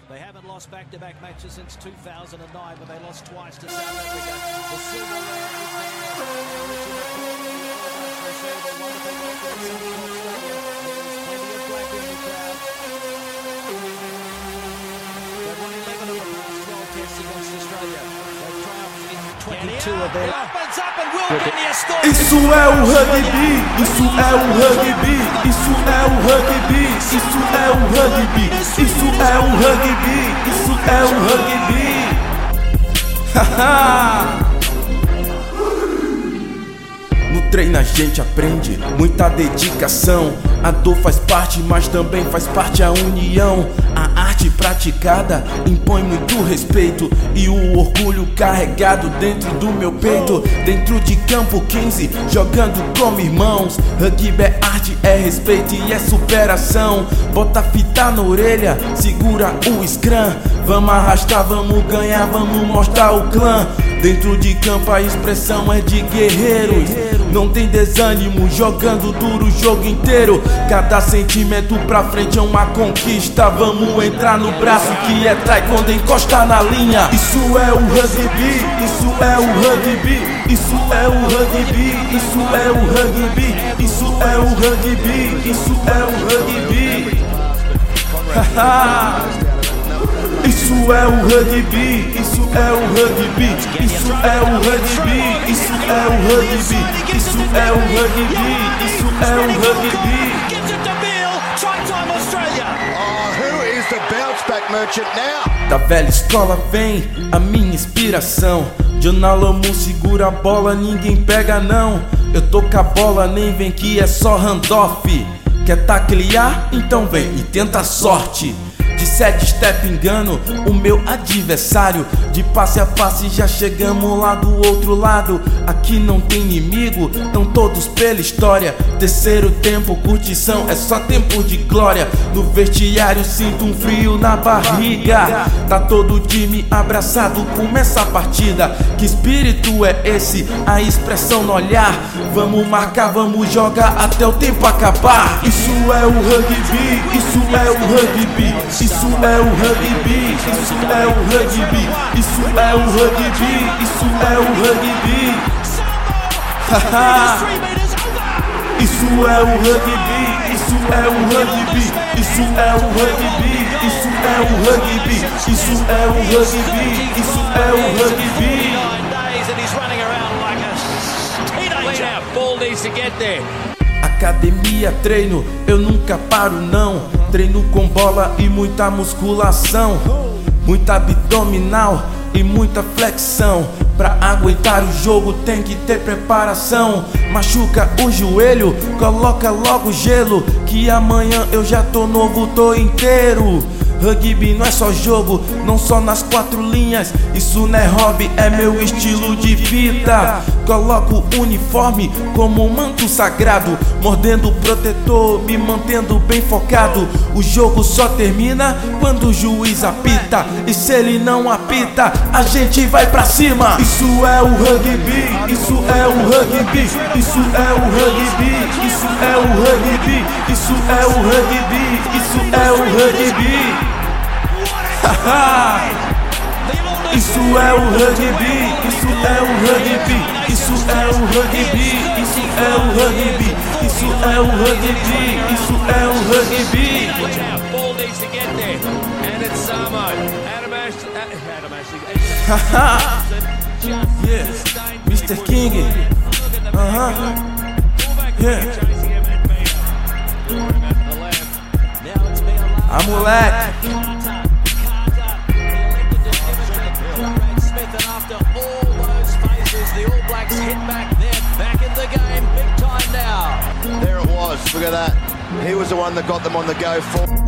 They haven't lost back-to-back matches since 2009, but they lost twice to South Africa. The silverware is there. Receive a wonderful welcome at Suncorp Stadium. There's plenty of black in the crowd. They've won 11 of the past 12 tests against Australia. They've triumphed in 22 of them. Opens up and Will Genia scores. Isso é o rugby, isso é o rugby, isso é o rugby, isso é o rugby, isso é o rugby, isso é o rugby. Haha. No treino a gente aprende muita dedicação. A dor faz parte, mas também faz parte a união. A arte praticada impõe muito respeito e o orgulho carregado dentro do meu peito. Dentro de campo 15, jogando como irmãos. Rugby é arte, é respeito e é superação. Bota a fita na orelha, segura o scrum. Vamos arrastar, vamos ganhar, vamos mostrar o clã. Dentro de campo a expressão é de guerreiros. Não tem desânimo, jogando duro o jogo inteiro. Cada sentimento pra frente é uma conquista. Vamos entrar no braço que é trai quando encosta na linha. Isso é o rugby, isso é o rugby, isso é o rugby, isso é o rugby, isso é o rugby, isso é o rugby. Haha. Isso é o rugby, isso é o rugby, isso é o rugby, isso é o rugby, isso é o rugby, isso é o rugby. Who is the bounce back merchant now? Da velha escola vem a minha inspiração. John Alamu segura a bola, ninguém pega não. Eu tô com a bola, nem vem que é só handoff. Quer taclear? Então vem e tenta a sorte. De 7 step engano o meu adversário. De passe a passe já chegamos lá do outro lado. Aqui não tem inimigo, tão todos pela história. Terceiro tempo, curtição, é só tempo de glória. No vestiário sinto um frio na barriga. Tá todo o time abraçado, começa a partida. Que espírito é esse? A expressão no olhar. Vamos marcar, vamos jogar até o tempo acabar. Isso é o rugby, isso é o rugby, isso é o rugby, isso é o rugby, isso é o rugby, isso é o rugby. Haha. Isso é o rugby, isso é o rugby, isso é o rugby, isso é o rugby, isso é o rugby, isso é o rugby. Academia, treino, eu nunca paro não. Treino com bola e muita musculação, muita abdominal e muita flexão. Pra aguentar o jogo tem que ter preparação. Machuca o joelho, coloca logo gelo, que amanhã eu já tô novo, tô inteiro. Rugby não é só jogo, não só nas 4 linhas. Isso não é hobby, é meu estilo de vida. Coloco o uniforme como um manto sagrado, mordendo o protetor, me mantendo bem focado. O jogo só termina quando o juiz apita, e se ele não apita, a gente vai pra cima. Isso é o rugby, isso é o rugby, isso é o rugby, isso é o rugby, isso é o rugby, isso é o rugby. Haha. Isso é o rugby, isso é o rugby, isso é o rugby, isso é o rugby, isso é o rugby, isso é o rugby. Haha. Yeah, Mr. King. Yeah. A moleque. After all those phases, the All Blacks hit back. They're back in the game, big time now. There it was, look at that. He was the one that got them on the go for.